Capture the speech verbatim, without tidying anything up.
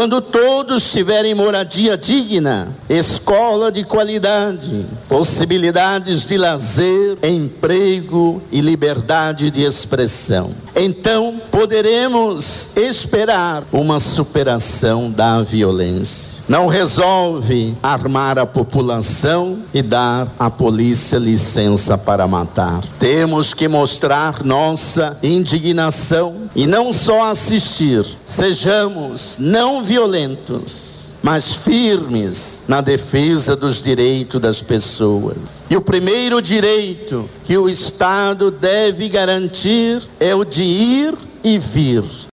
Quando todos tiverem moradia digna, escola de qualidade, possibilidades de lazer, emprego e liberdade de expressão, então poderemos esperar uma superação da violência. Não resolve armar a população e dar à polícia licença para matar. Temos que mostrar nossa indignação e não só assistir. Sejamos não violentos, mas firmes na defesa dos direitos das pessoas. E o primeiro direito que o Estado deve garantir é o de ir e vir.